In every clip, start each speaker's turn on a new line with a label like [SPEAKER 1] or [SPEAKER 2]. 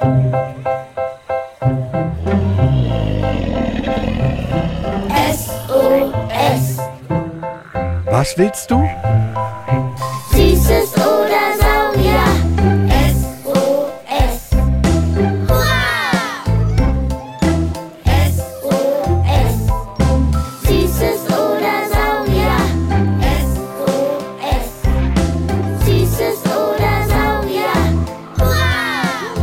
[SPEAKER 1] SOS.
[SPEAKER 2] Was willst du?
[SPEAKER 1] Süßes oder Saurier. SOS. Hurra! SOS. Süßes oder Saurier. SOS. Süßes oder Saurier. Hurra!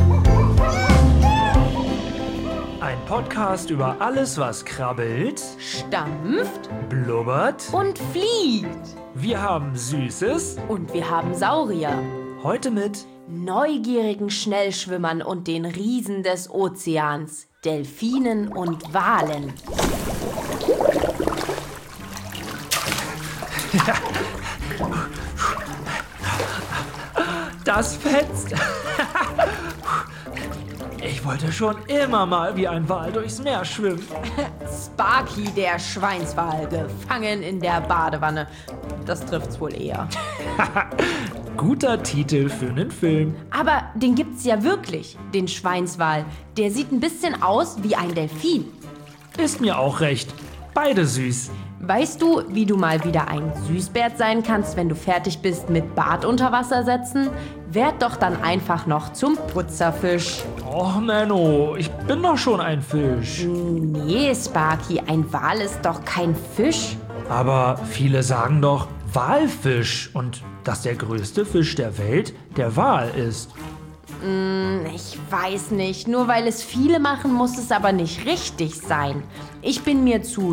[SPEAKER 3] Ein Podcast über alles, was krabbelt,
[SPEAKER 4] Stampft
[SPEAKER 3] blubbert.
[SPEAKER 4] und fliegt.
[SPEAKER 3] Wir haben Süßes.
[SPEAKER 4] Und wir haben Saurier,
[SPEAKER 3] Heute mit
[SPEAKER 4] neugierigen Schnellschwimmern und den Riesen des Ozeans, Delfinen und Walen.
[SPEAKER 3] Das fetzt. Ich wollte schon immer mal wie ein Wal durchs Meer schwimmen.
[SPEAKER 4] Sparky, der Schweinswal, gefangen in der Badewanne. Das trifft's wohl eher.
[SPEAKER 3] Guter Titel für einen Film.
[SPEAKER 4] Aber den gibt's ja wirklich, den Schweinswal. Der sieht ein bisschen aus wie ein Delfin.
[SPEAKER 3] Ist mir auch recht. Beide süß.
[SPEAKER 4] Weißt du, wie du mal wieder ein Süßbert sein kannst, wenn du fertig bist mit Bad unter Wasser setzen? Werd doch dann einfach noch zum Putzerfisch.
[SPEAKER 3] Och, Menno, ich bin doch schon ein Fisch.
[SPEAKER 4] Nee, Sparky, ein Wal ist doch kein Fisch.
[SPEAKER 3] Aber viele sagen doch Walfisch und dass der größte Fisch der Welt der Wal ist.
[SPEAKER 4] Ich weiß nicht, nur weil es viele machen, muss es aber nicht richtig sein. Ich bin mir zu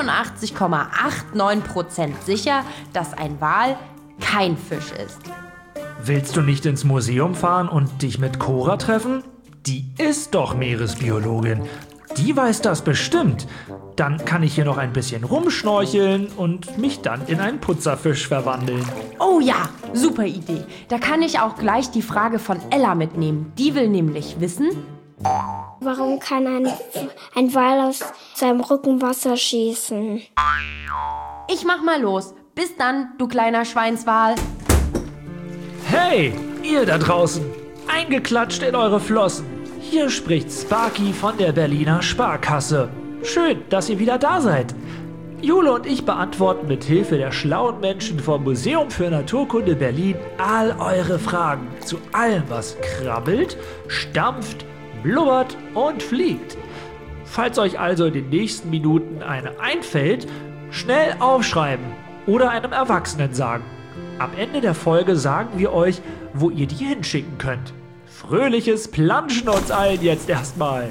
[SPEAKER 4] 89,89% sicher, dass ein Wal kein Fisch ist.
[SPEAKER 3] Willst du nicht ins Museum fahren und dich mit Cora treffen? Die ist doch Meeresbiologin. Die weiß das bestimmt. Dann kann ich hier noch ein bisschen rumschnorcheln und mich dann in einen Putzerfisch verwandeln.
[SPEAKER 4] Oh ja, super Idee. Da kann ich auch gleich die Frage von Ella mitnehmen. Die will nämlich wissen,
[SPEAKER 5] Warum kann ein Wal aus seinem Rücken Wasser schießen?
[SPEAKER 4] ich mach mal los. Bis dann, du kleiner Schweinswal.
[SPEAKER 3] Hey, ihr da draußen! Eingeklatscht in eure Flossen. Hier spricht Sparky von der Berliner Sparkasse. Schön, dass ihr wieder da seid. Jule und ich beantworten mit Hilfe der schlauen Menschen vom Museum für Naturkunde Berlin all eure Fragen zu allem, was krabbelt, stampft, blubbert und fliegt. Falls euch also in den nächsten Minuten eine einfällt, schnell aufschreiben oder einem Erwachsenen sagen. Am Ende der Folge sagen wir euch, wo ihr die hinschicken könnt. Fröhliches Planschen uns allen jetzt erstmal.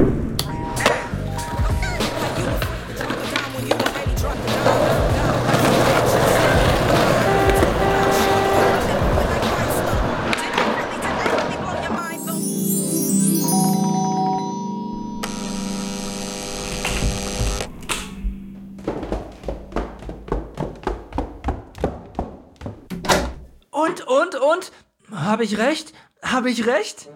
[SPEAKER 3] Und? Habe ich recht? Habe ich recht?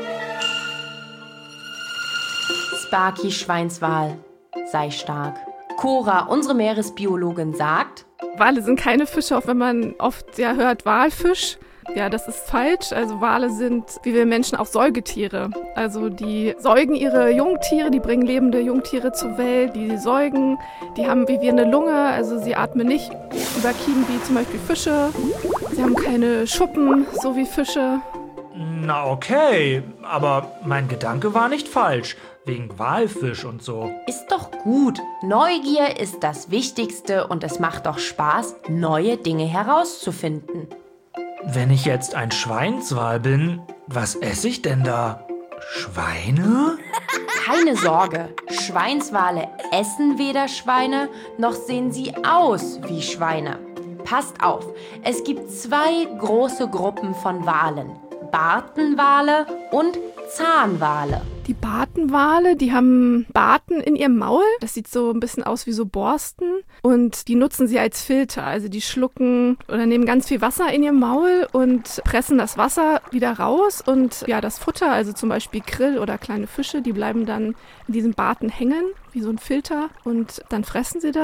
[SPEAKER 4] Sparky Schweinswal, sei stark. Cora, unsere Meeresbiologin, sagt,
[SPEAKER 6] Wale sind keine Fische, auch wenn man oft ja hört Walfisch. Ja, das ist falsch. Also Wale sind, wie wir Menschen, auch Säugetiere. Also die säugen ihre Jungtiere, die bringen lebende Jungtiere zur Welt, die säugen, die haben wie wir eine Lunge, also sie atmen nicht über Kiemen wie zum Beispiel Fische. Sie haben keine Schuppen, so wie Fische.
[SPEAKER 3] Na okay, aber mein Gedanke war nicht falsch. Wegen Walfisch und so.
[SPEAKER 4] ist doch gut. Neugier ist das Wichtigste und es macht doch Spaß, neue Dinge herauszufinden.
[SPEAKER 3] Wenn ich jetzt ein Schweinswal bin, was esse ich denn da? Schweine?
[SPEAKER 4] Keine Sorge, Schweinswale essen weder Schweine, noch sehen sie aus wie Schweine. Passt auf, es gibt zwei große Gruppen von Walen. Bartenwale und Zahnwale.
[SPEAKER 6] Die Bartenwale, die haben Barten in ihrem Maul. Das sieht so ein bisschen aus wie so Borsten. Und die nutzen sie als Filter. Also die schlucken oder nehmen ganz viel Wasser in ihr Maul und pressen das Wasser wieder raus. Und ja, das Futter, also zum Beispiel Krill oder kleine Fische, die bleiben dann in diesen Barten hängen, wie so ein Filter. Und dann fressen sie das.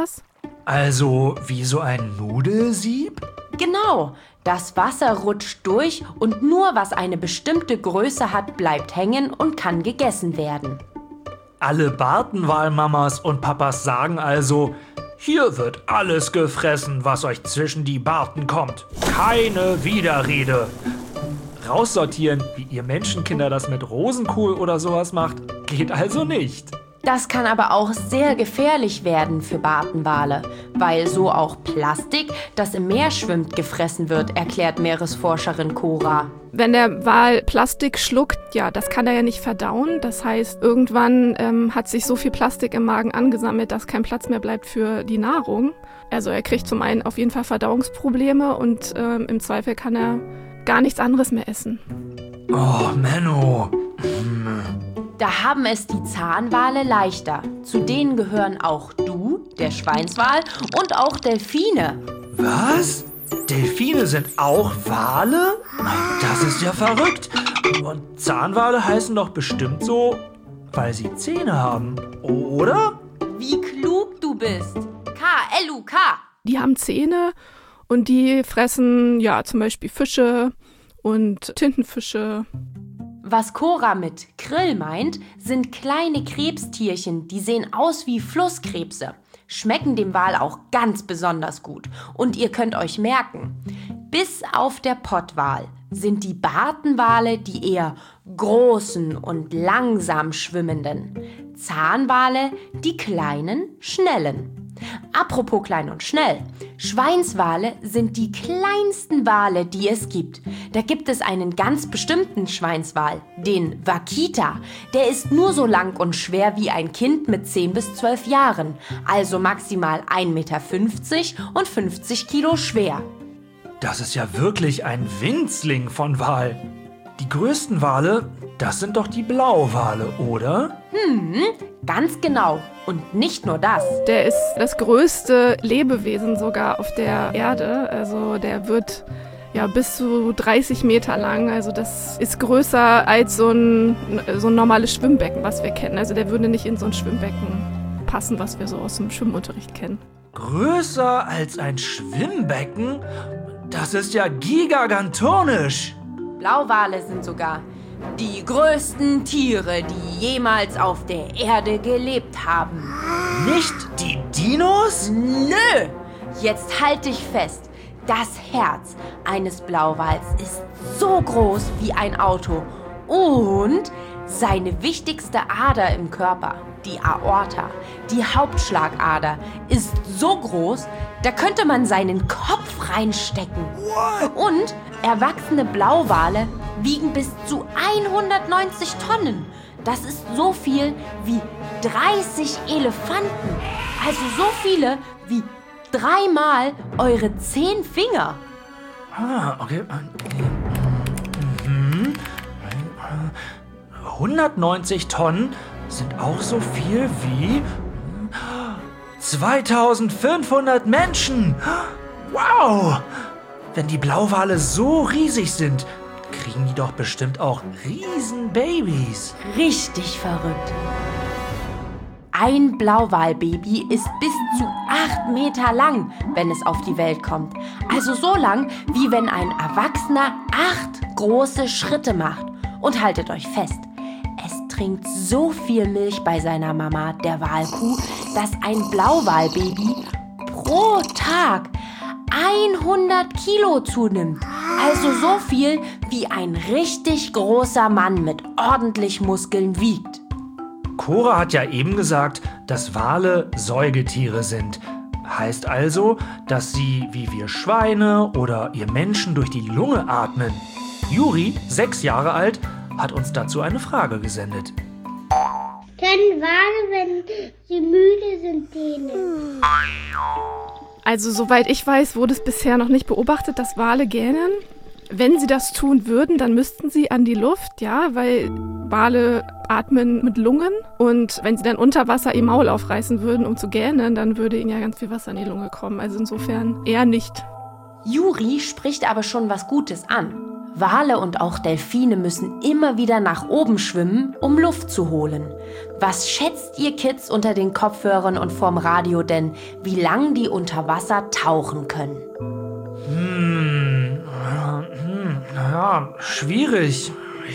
[SPEAKER 3] Also wie so ein Nudelsieb?
[SPEAKER 4] Genau, das Wasser rutscht durch und nur was eine bestimmte Größe hat, bleibt hängen und kann gegessen werden.
[SPEAKER 3] Alle Bartenwalmamas und Papas sagen also, hier wird alles gefressen, was euch zwischen die Barten kommt. Keine Widerrede. Raussortieren, wie ihr Menschenkinder das mit Rosenkohl oder sowas macht, geht also nicht.
[SPEAKER 4] Das kann aber auch sehr gefährlich werden für Bartenwale, weil so auch Plastik, das im Meer schwimmt, gefressen wird, erklärt Meeresforscherin Cora.
[SPEAKER 6] Wenn der Wal Plastik schluckt, ja, das kann er ja nicht verdauen. Das heißt, irgendwann hat sich so viel Plastik im Magen angesammelt, dass kein Platz mehr bleibt für die Nahrung. Also er kriegt zum einen auf jeden Fall Verdauungsprobleme und im Zweifel kann er gar nichts anderes mehr essen.
[SPEAKER 3] Oh, Menno.
[SPEAKER 4] Da haben es die Zahnwale leichter. Zu denen gehören auch du, der Schweinswal, und auch Delfine.
[SPEAKER 3] Was? Delfine sind auch Wale? Das ist ja verrückt. Und Zahnwale heißen doch bestimmt so, weil sie Zähne haben, oder?
[SPEAKER 4] Wie klug du bist. K-L-U-K.
[SPEAKER 6] Die haben Zähne und die fressen ja zum Beispiel Fische und Tintenfische.
[SPEAKER 4] Was Cora mit Krill meint, sind kleine Krebstierchen, die sehen aus wie Flusskrebse, schmecken dem Wal auch ganz besonders gut. Und ihr könnt euch merken, bis auf der Pottwal sind die Bartenwale die eher großen und langsam schwimmenden, Zahnwale die kleinen, schnellen. Apropos klein und schnell, Schweinswale sind die kleinsten Wale, die es gibt. Da gibt es einen ganz bestimmten Schweinswal, den Wakita. Der ist nur so lang und schwer wie ein Kind mit 10 bis 12 Jahren, also maximal 1,50 Meter und 50 Kilo schwer.
[SPEAKER 3] Das ist ja wirklich ein Winzling von Wal. Die größten Wale, das sind doch die Blauwale, oder?
[SPEAKER 4] Ganz genau. Und nicht nur das.
[SPEAKER 6] Der ist das größte Lebewesen sogar auf der Erde. Also der wird ja bis zu 30 Meter lang. Also das ist größer als so ein normales Schwimmbecken, was wir kennen. Also der würde nicht in so ein Schwimmbecken passen, was wir so aus dem Schwimmunterricht kennen.
[SPEAKER 3] Größer als ein Schwimmbecken? Das ist ja gigantonisch.
[SPEAKER 4] Blauwale sind sogar die größten Tiere, die jemals auf der Erde gelebt haben.
[SPEAKER 3] Nicht die Dinos?
[SPEAKER 4] Nö! Jetzt halt dich fest. Das Herz eines Blauwals ist so groß wie ein Auto. Und seine wichtigste Ader im Körper, die Aorta, die Hauptschlagader, ist so groß, da könnte man seinen Kopf reinstecken. Und erwachsene Blauwale wiegen bis zu 190 Tonnen. Das ist so viel wie 30 Elefanten. Also so viele wie 3-mal eure 10 Finger.
[SPEAKER 3] Ah, okay. 190 Tonnen sind auch so viel wie 2500 Menschen. Wow! Wenn die Blauwale so riesig sind, kriegen die doch bestimmt auch Riesenbabys.
[SPEAKER 4] Richtig verrückt. Ein Blauwalbaby ist bis zu 8 Meter lang, wenn es auf die Welt kommt. Also so lang, wie wenn ein Erwachsener 8 große Schritte macht. Und haltet euch fest, es trinkt so viel Milch bei seiner Mama, der Walkuh, dass ein Blauwalbaby pro Tag 100 Kilo zunimmt. Also so viel, wie ein richtig großer Mann mit ordentlich Muskeln wiegt.
[SPEAKER 3] Cora hat ja eben gesagt, dass Wale Säugetiere sind. Heißt also, dass sie wie wir Schweine oder ihr Menschen durch die Lunge atmen. Juri, 6 Jahre alt, hat uns dazu eine Frage gesendet.
[SPEAKER 5] Können Wale, wenn sie müde sind, gähnen?
[SPEAKER 6] Also soweit ich weiß, wurde es bisher noch nicht beobachtet, dass Wale gähnen. Wenn sie das tun würden, dann müssten sie an die Luft, ja, weil Wale atmen mit Lungen. Und wenn sie dann unter Wasser ihr Maul aufreißen würden, um zu gähnen, dann würde ihnen ja ganz viel Wasser in die Lunge kommen. Also insofern eher nicht.
[SPEAKER 4] Juri spricht aber schon was Gutes an. Wale und auch Delfine müssen immer wieder nach oben schwimmen, um Luft zu holen. Was schätzt ihr Kids unter den Kopfhörern und vorm Radio denn, wie lang die unter Wasser tauchen können?
[SPEAKER 3] Naja, schwierig.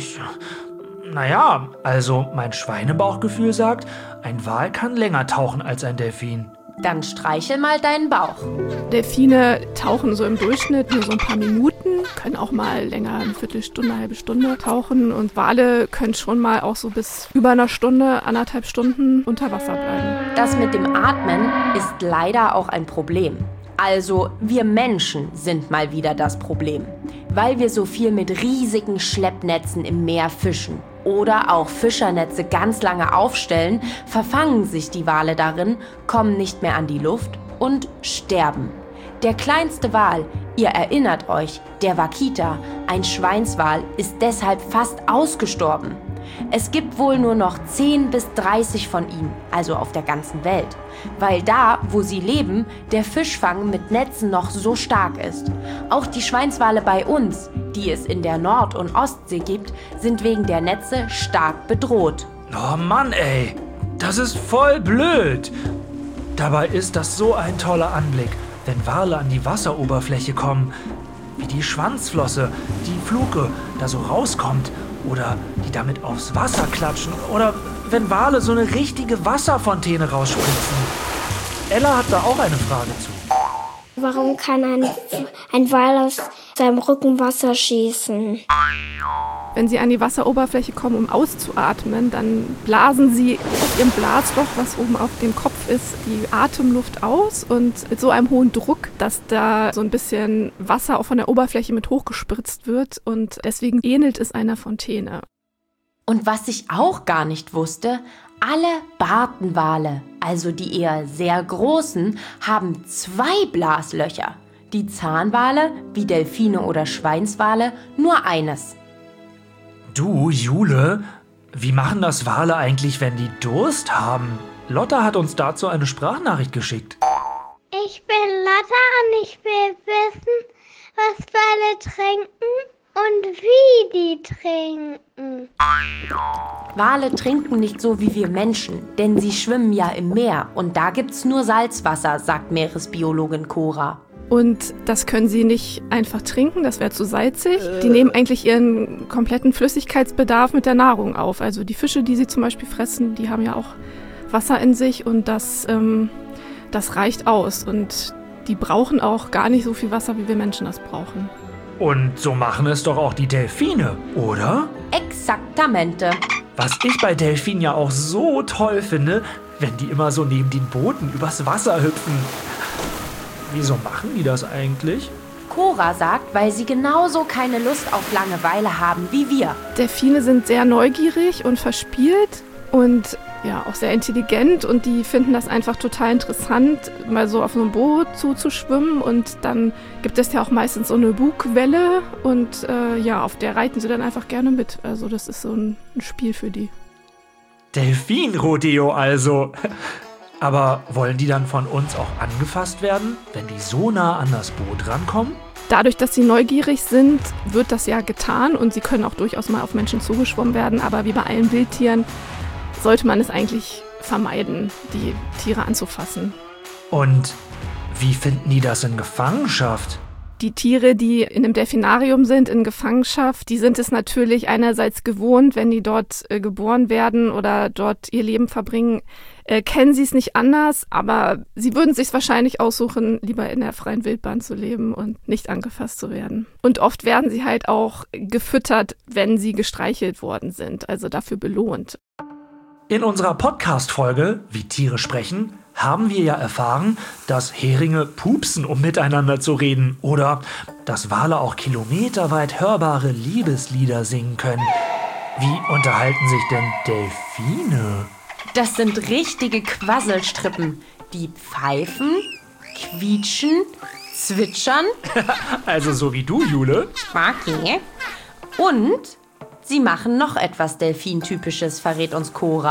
[SPEAKER 3] Also mein Schweinebauchgefühl sagt, ein Wal kann länger tauchen als ein Delfin.
[SPEAKER 4] Dann streichel mal deinen Bauch.
[SPEAKER 6] Delfine tauchen so im Durchschnitt nur so ein paar Minuten, können auch mal länger, eine Viertelstunde, eine halbe Stunde tauchen. Und Wale können schon mal auch so bis über einer Stunde, 1,5 Stunden unter Wasser bleiben.
[SPEAKER 4] Das mit dem Atmen ist leider auch ein Problem. Also wir Menschen sind mal wieder das Problem, weil wir so viel mit riesigen Schleppnetzen im Meer fischen oder auch Fischernetze ganz lange aufstellen, verfangen sich die Wale darin, kommen nicht mehr an die Luft und sterben. Der kleinste Wal, ihr erinnert euch, der Wakita, ein Schweinswal, ist deshalb fast ausgestorben. Es gibt wohl nur noch 10 bis 30 von ihnen, also auf der ganzen Welt, weil da, wo sie leben, der Fischfang mit Netzen noch so stark ist. Auch die Schweinswale bei uns, die es in der Nord- und Ostsee gibt, sind wegen der Netze stark bedroht.
[SPEAKER 3] Oh Mann, ey, das ist voll blöd. Dabei ist das so ein toller Anblick, wenn Wale an die Wasseroberfläche kommen, wie die Schwanzflosse, die Fluke da so rauskommt oder die damit aufs Wasser klatschen oder wenn Wale so eine richtige Wasserfontäne rausspritzen. Ella hat da auch eine Frage zu.
[SPEAKER 5] Warum kann ein Wal aus seinem Rücken Wasser schießen?
[SPEAKER 6] Wenn sie an die Wasseroberfläche kommen, um auszuatmen, dann blasen sie aus ihrem Blasloch, was oben auf dem Kopf ist, die Atemluft aus und mit so einem hohen Druck, dass da so ein bisschen Wasser auch von der Oberfläche mit hochgespritzt wird und deswegen ähnelt es einer Fontäne.
[SPEAKER 4] Und was ich auch gar nicht wusste, alle Bartenwale, also die eher sehr großen, haben 2 Blaslöcher. Die Zahnwale, wie Delfine oder Schweinswale, nur eines.
[SPEAKER 3] Du, Jule, wie machen das Wale eigentlich, wenn die Durst haben? Lotta hat uns dazu eine Sprachnachricht geschickt.
[SPEAKER 1] Ich bin Lotta und ich will wissen, was Wale trinken und wie die trinken.
[SPEAKER 4] Wale trinken nicht so wie wir Menschen, denn sie schwimmen ja im Meer und da gibt's nur Salzwasser, sagt Meeresbiologin Cora.
[SPEAKER 6] Und das können sie nicht einfach trinken, das wäre zu salzig. Die nehmen eigentlich ihren kompletten Flüssigkeitsbedarf mit der Nahrung auf. Also die Fische, die sie zum Beispiel fressen, die haben ja auch Wasser in sich und das reicht aus. Und die brauchen auch gar nicht so viel Wasser, wie wir Menschen das brauchen.
[SPEAKER 3] Und so machen es doch auch die Delfine, oder?
[SPEAKER 4] Exaktamente.
[SPEAKER 3] Was ich bei Delfinen ja auch so toll finde, wenn die immer so neben den Booten übers Wasser hüpfen. Wieso machen die das eigentlich?
[SPEAKER 4] Cora sagt, weil sie genauso keine Lust auf Langeweile haben wie wir.
[SPEAKER 6] Delfine sind sehr neugierig und verspielt und ja auch sehr intelligent und die finden das einfach total interessant, mal so auf so einem Boot zuzuschwimmen und dann gibt es ja auch meistens so eine Bugwelle und auf der reiten sie dann einfach gerne mit. Also das ist so ein Spiel für die.
[SPEAKER 3] Delfin-Rodeo also. Aber wollen die dann von uns auch angefasst werden, wenn die so nah an das Boot rankommen?
[SPEAKER 6] Dadurch, dass sie neugierig sind, wird das ja getan und sie können auch durchaus mal auf Menschen zugeschwommen werden. Aber wie bei allen Wildtieren sollte man es eigentlich vermeiden, die Tiere anzufassen.
[SPEAKER 3] Und wie finden die das in Gefangenschaft?
[SPEAKER 6] Die Tiere, die in einem Delfinarium sind, in Gefangenschaft, die sind es natürlich einerseits gewohnt, wenn die dort geboren werden oder dort ihr Leben verbringen, kennen sie es nicht anders, aber sie würden es sich wahrscheinlich aussuchen, lieber in der freien Wildbahn zu leben und nicht angefasst zu werden. Und oft werden sie halt auch gefüttert, wenn sie gestreichelt worden sind, also dafür belohnt.
[SPEAKER 3] In unserer Podcast-Folge Wie Tiere sprechen haben wir ja erfahren, dass Heringe pupsen, um miteinander zu reden oder dass Wale auch kilometerweit hörbare Liebeslieder singen können. Wie unterhalten sich denn Delfine?
[SPEAKER 4] Das sind richtige Quasselstrippen. Die pfeifen, quietschen, zwitschern.
[SPEAKER 3] Also so wie du, Jule.
[SPEAKER 4] Sparky. Und sie machen noch etwas Delfintypisches, verrät uns Cora.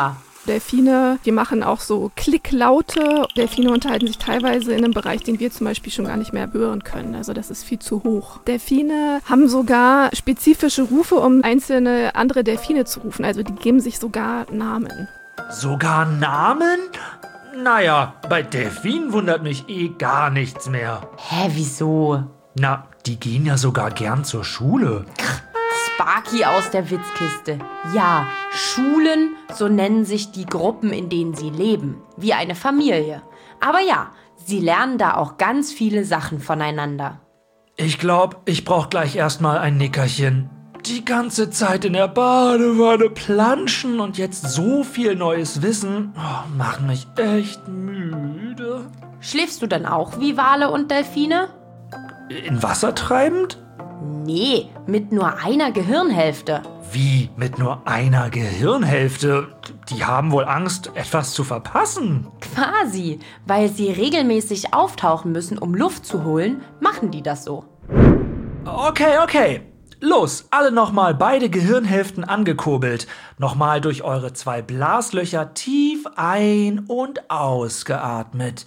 [SPEAKER 6] Delfine, die machen auch so Klicklaute. Delfine unterhalten sich teilweise in einem Bereich, den wir zum Beispiel schon gar nicht mehr hören können. Also das ist viel zu hoch. Delfine haben sogar spezifische Rufe, um einzelne andere Delfine zu rufen. Also die geben sich sogar Namen.
[SPEAKER 3] Sogar Namen? Naja, bei Delfinen wundert mich gar nichts mehr.
[SPEAKER 4] Hä, wieso?
[SPEAKER 3] Na, die gehen ja sogar gern zur Schule.
[SPEAKER 4] Sparky aus der Witzkiste. Ja, Schulen, so nennen sich die Gruppen, in denen sie leben. Wie eine Familie. Aber ja, sie lernen da auch ganz viele Sachen voneinander.
[SPEAKER 3] Ich glaube, ich brauche gleich erstmal ein Nickerchen. Die ganze Zeit in der Badewanne planschen und jetzt so viel neues Wissen machen mich echt müde.
[SPEAKER 4] Schläfst du dann auch wie Wale und Delfine?
[SPEAKER 3] In Wasser treibend?
[SPEAKER 4] Nee, mit nur einer Gehirnhälfte.
[SPEAKER 3] Wie, mit nur einer Gehirnhälfte? Die haben wohl Angst, etwas zu verpassen.
[SPEAKER 4] Quasi, weil sie regelmäßig auftauchen müssen, um Luft zu holen, machen die das so.
[SPEAKER 3] Okay. Los, alle nochmal beide Gehirnhälften angekurbelt. Nochmal durch eure 2 Blaslöcher tief ein- und ausgeatmet.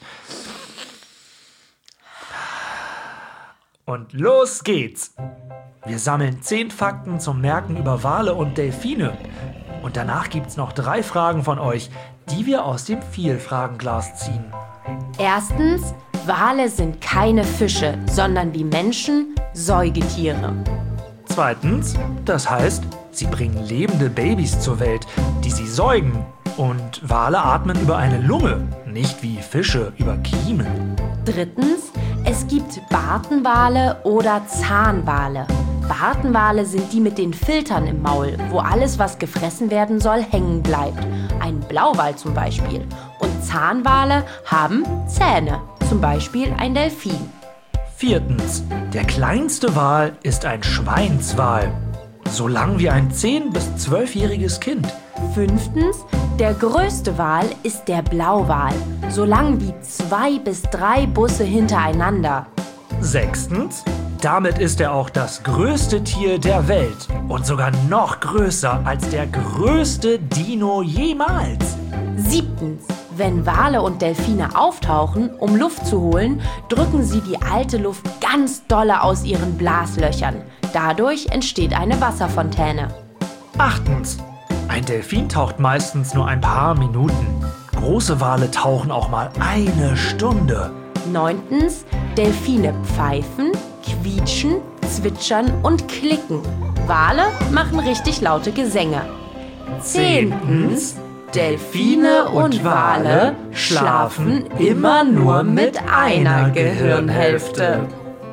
[SPEAKER 3] Und los geht's. Wir sammeln 10 Fakten zum Merken über Wale und Delfine. Und danach gibt's noch 3 Fragen von euch, die wir aus dem Vielfragenglas ziehen.
[SPEAKER 4] Erstens, Wale sind keine Fische, sondern wie Menschen Säugetiere.
[SPEAKER 3] Zweitens, das heißt, sie bringen lebende Babys zur Welt, die sie säugen. Und Wale atmen über eine Lunge, nicht wie Fische über Kiemen.
[SPEAKER 4] Drittens, es gibt Bartenwale oder Zahnwale. Bartenwale sind die mit den Filtern im Maul, wo alles, was gefressen werden soll, hängen bleibt. Ein Blauwal zum Beispiel. Und Zahnwale haben Zähne, zum Beispiel ein Delfin.
[SPEAKER 3] Viertens, der kleinste Wal ist ein Schweinswal, so lang wie ein 10- bis 12-jähriges Kind.
[SPEAKER 4] Fünftens, der größte Wal ist der Blauwal, so lang wie 2 bis 3 Busse hintereinander.
[SPEAKER 3] Sechstens, damit ist er auch das größte Tier der Welt und sogar noch größer als der größte Dino jemals.
[SPEAKER 4] Siebtens, wenn Wale und Delfine auftauchen, um Luft zu holen, drücken sie die alte Luft ganz dolle aus ihren Blaslöchern. Dadurch entsteht eine Wasserfontäne.
[SPEAKER 3] Achtens, ein Delfin taucht meistens nur ein paar Minuten. Große Wale tauchen auch mal 1 Stunde.
[SPEAKER 4] Neuntens, Delfine pfeifen, quietschen, zwitschern und klicken. Wale machen richtig laute Gesänge. Zehntens, Delfine und Wale schlafen immer nur mit einer Gehirnhälfte.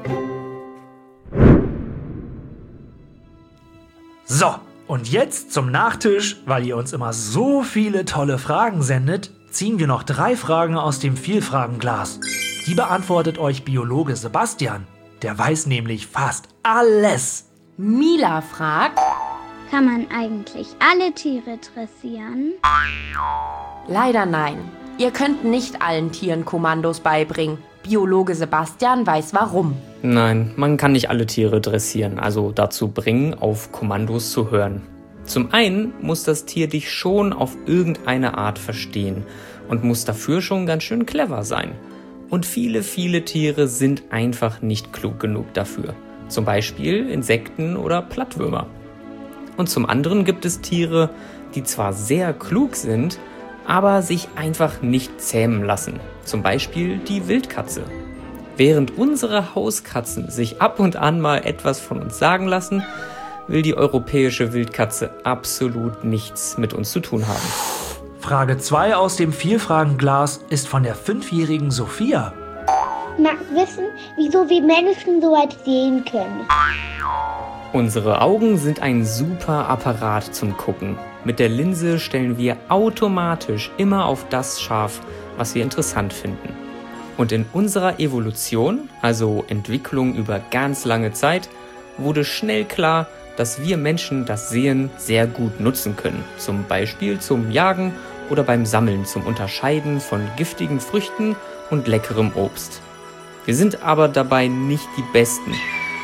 [SPEAKER 3] So, und jetzt zum Nachtisch, weil ihr uns immer so viele tolle Fragen sendet, ziehen wir noch 3 Fragen aus dem Vielfragenglas. Die beantwortet euch Biologe Sebastian. Der weiß nämlich fast alles.
[SPEAKER 4] Mila fragt:
[SPEAKER 1] Kann man eigentlich alle Tiere dressieren?
[SPEAKER 4] Leider nein. Ihr könnt nicht allen Tieren Kommandos beibringen. Biologe Sebastian weiß warum.
[SPEAKER 7] Nein, man kann nicht alle Tiere dressieren, also dazu bringen, auf Kommandos zu hören. Zum einen muss das Tier dich schon auf irgendeine Art verstehen und muss dafür schon ganz schön clever sein. Und viele Tiere sind einfach nicht klug genug dafür. Zum Beispiel Insekten oder Plattwürmer. Und zum anderen gibt es Tiere, die zwar sehr klug sind, aber sich einfach nicht zähmen lassen. Zum Beispiel die Wildkatze. Während unsere Hauskatzen sich ab und an mal etwas von uns sagen lassen, will die europäische Wildkatze absolut nichts mit uns zu tun haben.
[SPEAKER 3] Frage 2 aus dem Vielfragenglas ist von der 5-jährigen Sophia.
[SPEAKER 1] Ich mag wissen, wieso wir Menschen so weit sehen können.
[SPEAKER 7] Unsere Augen sind ein super Apparat zum Gucken. Mit der Linse stellen wir automatisch immer auf das scharf, was wir interessant finden. Und in unserer Evolution, also Entwicklung über ganz lange Zeit, wurde schnell klar, dass wir Menschen das Sehen sehr gut nutzen können. Zum Beispiel zum Jagen oder beim Sammeln, zum Unterscheiden von giftigen Früchten und leckerem Obst. Wir sind aber dabei nicht die Besten.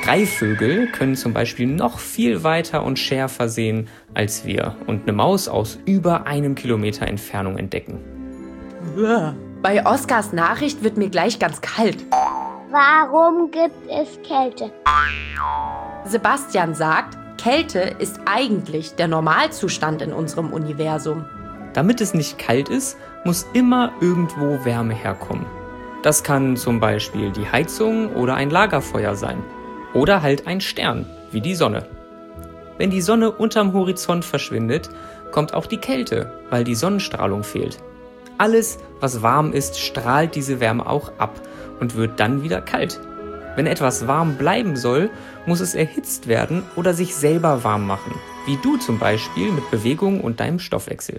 [SPEAKER 7] Greifvögel können zum Beispiel noch viel weiter und schärfer sehen als wir und eine Maus aus über 1 Kilometer Entfernung entdecken.
[SPEAKER 4] Bei Oskars Nachricht wird mir gleich ganz kalt.
[SPEAKER 1] Warum gibt es Kälte?
[SPEAKER 4] Sebastian sagt, Kälte ist eigentlich der Normalzustand in unserem Universum.
[SPEAKER 7] Damit es nicht kalt ist, muss immer irgendwo Wärme herkommen. Das kann zum Beispiel die Heizung oder ein Lagerfeuer sein. Oder halt ein Stern, wie die Sonne. Wenn die Sonne unterm Horizont verschwindet, kommt auch die Kälte, weil die Sonnenstrahlung fehlt. Alles, was warm ist, strahlt diese Wärme auch ab und wird dann wieder kalt. Wenn etwas warm bleiben soll, muss es erhitzt werden oder sich selber warm machen. Wie du zum Beispiel mit Bewegung und deinem Stoffwechsel.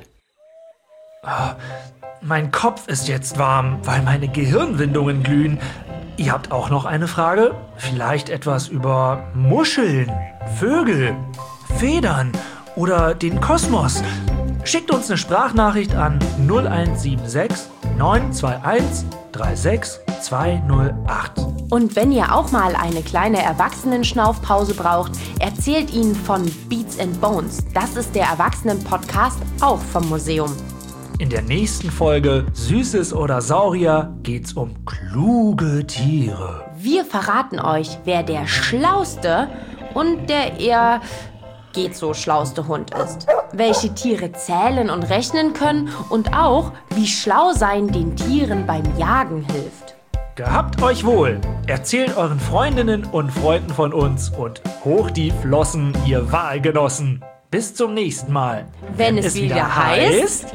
[SPEAKER 3] Mein Kopf ist jetzt warm, weil meine Gehirnwindungen glühen. Ihr habt auch noch eine Frage? Vielleicht etwas über Muscheln, Vögel, Federn oder den Kosmos? Schickt uns eine Sprachnachricht an 0176 921 36208.
[SPEAKER 4] Und wenn ihr auch mal eine kleine Erwachsenen-Schnaufpause braucht, erzählt ihnen von Beats and Bones. Das ist der Erwachsenen-Podcast auch vom Museum.
[SPEAKER 3] In der nächsten Folge Süßes oder Saurier geht's um kluge Tiere.
[SPEAKER 4] Wir verraten euch, wer der schlauste und der eher geht so schlauste Hund ist. Welche Tiere zählen und rechnen können und auch, wie schlau sein den Tieren beim Jagen hilft.
[SPEAKER 3] Gehabt euch wohl. Erzählt euren Freundinnen und Freunden von uns und hoch die Flossen, ihr Wahlgenossen. Bis zum nächsten Mal.
[SPEAKER 4] Wenn es wieder heißt...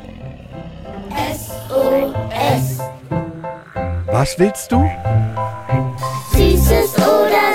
[SPEAKER 2] Was willst du?
[SPEAKER 1] Süßes oder